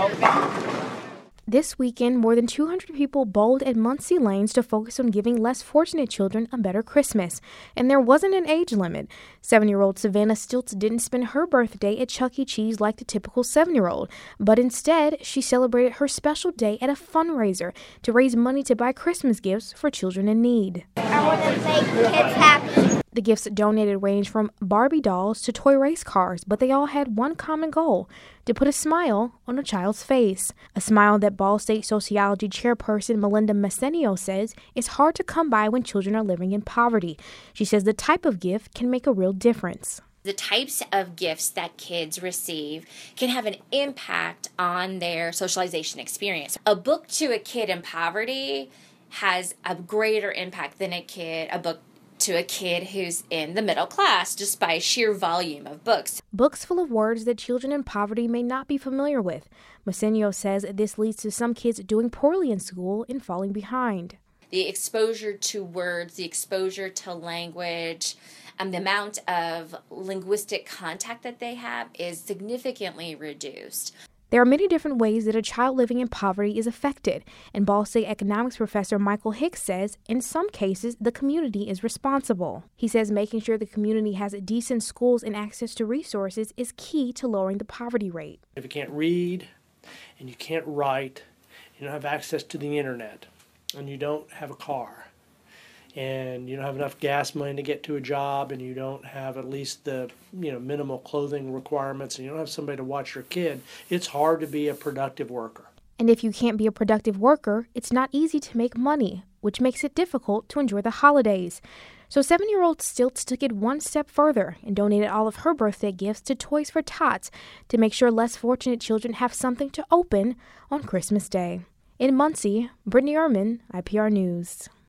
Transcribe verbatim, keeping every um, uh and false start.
This weekend, more than two hundred people bowled at Muncie Lanes to focus on giving less fortunate children a better Christmas. And there wasn't an age limit. Seven-year-old Savannah Stilts didn't spend her birthday at Chuck E. Cheese like the typical seven-year-old, but instead, she celebrated her special day at a fundraiser to raise money to buy Christmas gifts for children in need. I want to make kids happy. The gifts donated range from Barbie dolls to toy race cars, but they all had one common goal: to put a smile on a child's face. A smile that Ball State Sociology Chairperson Melinda Messenio says is hard to come by when children are living in poverty. She says the type of gift can make a real difference. The types of gifts that kids receive can have an impact on their socialization experience. A book to a kid in poverty has a greater impact than a kid, a book to a kid who's in the middle class, just by sheer volume of books. Books full of words that children in poverty may not be familiar with. Messenio says this leads to some kids doing poorly in school and falling behind. The exposure to words, the exposure to language, and the amount of linguistic contact that they have is significantly reduced. There are many different ways that a child living in poverty is affected, and Ball State economics professor Michael Hicks says in some cases the community is responsible. He says making sure the community has decent schools and access to resources is key to lowering the poverty rate. If you can't read and you can't write, you don't have access to the internet, and you don't have a car, and you don't have enough gas money to get to a job, and you don't have at least the you know minimal clothing requirements, and you don't have somebody to watch your kid, it's hard to be a productive worker. And if you can't be a productive worker, it's not easy to make money, which makes it difficult to enjoy the holidays. So seven-year-old Stilts took it one step further and donated all of her birthday gifts to Toys for Tots to make sure less fortunate children have something to open on Christmas Day. In Muncie, Brittany Ehrman, I P R News.